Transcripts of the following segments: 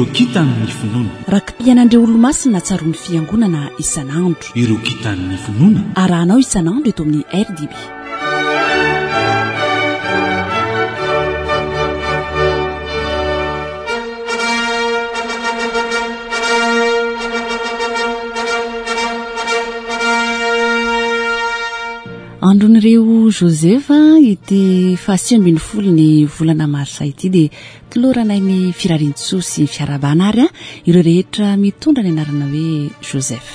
ireo kitan'ny finoana rakim-piainandreo olo-masina tsaroan'ny fiangonana isan'andro. ireo kitan'ny finoana arahanao isan'andro eto amin'ny RDB. andron'ireo Josefa ity fahasiambin'ny ny volana marsa ity dia toloranay ny firarintso sy fiarabana ary ireo rehetra mitondra ny anarana hoe Joseph.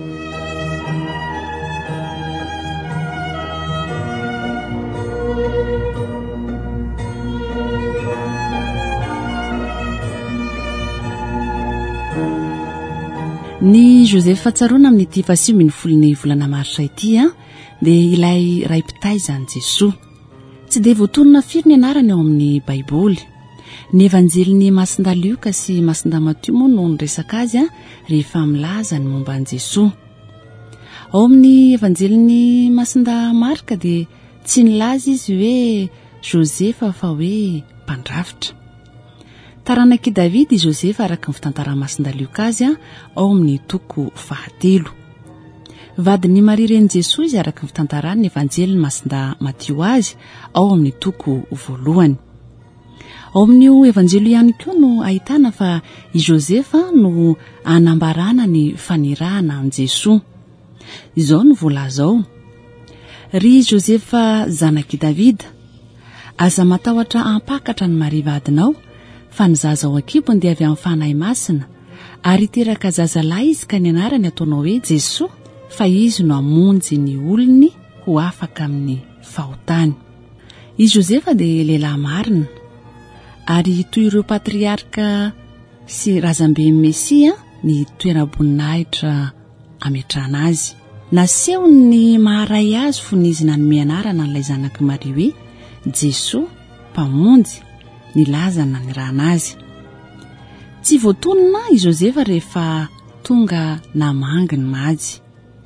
ny Joseph fatsaroana amin'ity fahasiambin'ny ny volana marsa ity dia ilay raim-pitaizany Jesoa. Tsy dia voatonona firy ny anarany ao amin'ny baiboly. Ny evanjelin'ny masinda Lioka sy masinda Matio moa no resaka azy rehefa milaza ny momba an'i Jesoa. Ao amin'ny evanjelin'ny masinda Marka dia tsy nilaza izy hoe Josefa fa hoe mpandrafitra. Taranak'i David i Josefa araka ny fitantaran'ny masinda Lioka azy ao amin'ny toko 9. Vadin'ny Maria reny Jesoa izy araka ny fitantaran'ny evanjelin'ny masinda Matio azy ao amin'ny toko 1. Ao amin'io evanjely ihany koa no ahitana fa i Josefa no anambarana ny fanirahana an Jesoa. Izao no voalaza ao: ry Josefa zanak'i Davida, aza matahotra ampakatra ny Maria vadinao, fa ny zaza ao ankibony dia avy amin'ny fanahy masina, ary teraka zazalahy izy ka ny anarany ataonao hoe Jesoa, fa izy no amonjy ny olony ho afaka amin'ny fahotany. I Josefa dia lehilahy marina, ary toy ireo patriarka sy razambe Mesia ny toeram-boninahitra ametrahana azy. Naseho ny maharay azy fon'izy nanome anarana n'ilay zanak'i Maria hoe Jesoa mpamonjy, nilaza na nirahana azy. Tsy voatonona i Josefa rehefa tonga namanginy mady,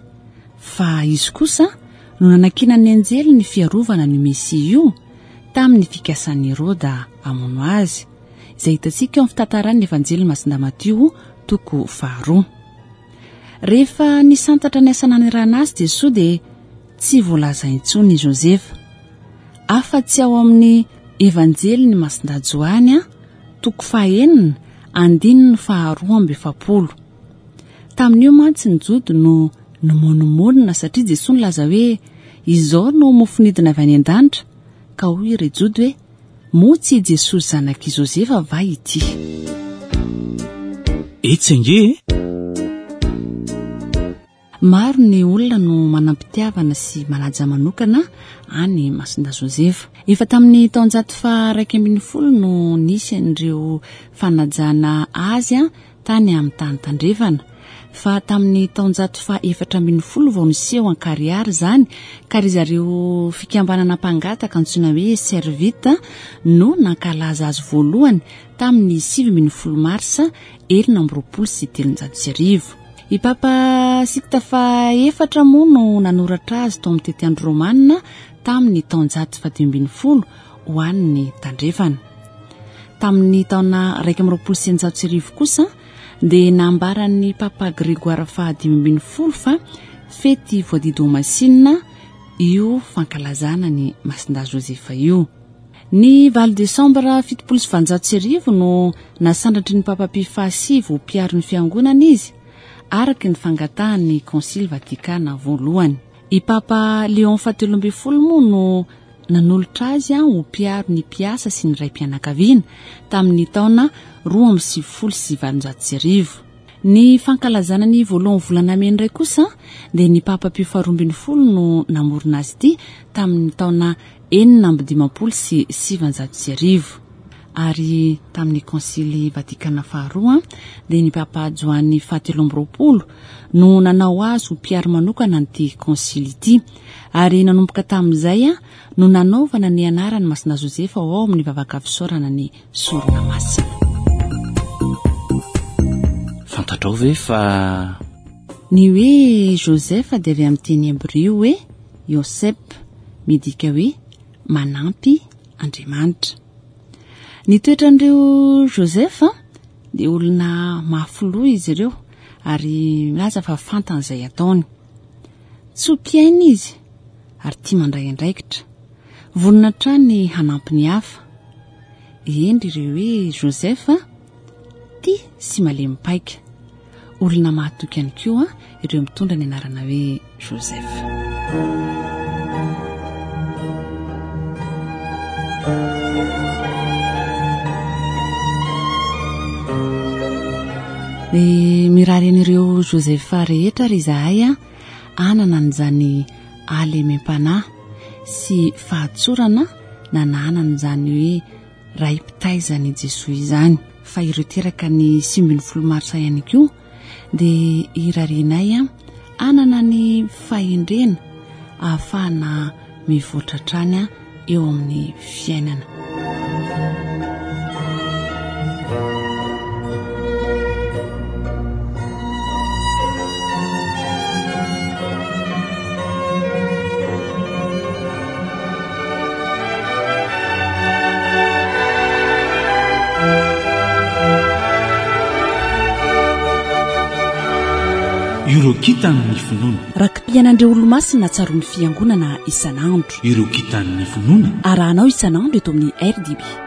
fa izy kosa no nanakina ny anjely ny fiarovana ny Mesia io tamin'ny fikasan'i Heroda amono azy, izay hitantsika eo amin'ny fitantaran'ny evanjelin'ny masinda Matio toko 2. Rehefa nisantatra ny asa nanirahana azy Jesoa dia tsy voalaza intsony i Josefa, afa-tsy ao amin'ny evanjelin'ny masinda Johany toko 9 andininy 2:7. Tamin'io mantsy ny jody no nomonomonina satria Jesoa nilaza hoe izao no mofonidina avy any an-danitra, ka hoy ireo jody hoe motsy Jesoa zanak'i Josefa va ity. Etsenge maro ny olona no manampitiavana sy manaja manokana any masinda Josefa. Efa tamin'ny taon 120 no nisy an'ireo fanajana azy tany amin'ny tany tandrefana, fa tamin'ny taon 140 vao niseho an-Kariary zany, ka ry zareo fikambanana mpangataka antsoina hoe Servita no nankalaza azy voalohany tamin'ny 7 marsa 1930. I Papa Sikta Faefatra moa no nanoratra azy tao amin'ny tety andro Romanina tamin'ny taon 112 ho an'ny tandrefana. Tamin'ny taona 1930 kosa dia nambaran'ny Papa Grégoire fa 15 fa fety voadido masinina io fankalazana ny masinda Josefa io. Ny valo Desambra 790 no nasandratry ny Papa Pie Fahy ho mpiaro ny fiangonana izy, araka ny fangatahan'ny Konsily Vatikana voalohany. I Papa Léon 17 moa no nanolotra azy ho mpiaro ny mpiasa sy ny ray mpianakaviana tamin'ny taona 2790. Ny fankalazana ny voalohany volana May indray kosa dia ny Papa Pio Fahy 12 no namorona azy ity tamin'ny taona 457. Ary tamin'ny Konsily Vatikana faharoa dia ny Papa Joany Fahy 13 no nanao azy ho mpiaro manokana an'ity konsily ity, ary nanomboka tamin'izay no nanaovana ny anarany masinda Josefa ao amin'ny vavaka fisaorana ny sorona masina. Fantatrao ve fa ny hoe Josefa dia avy amin'ny teny Hébreo hoe Yosep, midika hoe manampy Andriamanitra. Ny toetran'ireo Josefa dia olona mafoloa izy ireo ary milaza fa fantan'izay ataony. Tsy hompiaina izy ary tia mandray andraikitra, vonina trany hanampy ny hafa. Endry ireo hoe Josefa tia sy malemy-paika. Olona mahatoky ihany koa ireo mitondra ny anarana hoe Josefa. Dia miraren'ireo Josefa rehetra ry izahay anana n'izany alemem-panahy sy fahatsorana nanana n'izany hoe raim-pitaizany Jesoa izany. Fa ireo teraka ny 20 marsa ihany koa dia irarenay anana ny fahendrena ahafahana mivoatra trany eo amin'ny fiainana. Ireo kitany ny finoana. Rakim-piainandreo olo-masina tsaroan'ny fiangonana isan'andro. Ireo kitany ny finoana. Arahanao isan'andro eto amin'ny RDB.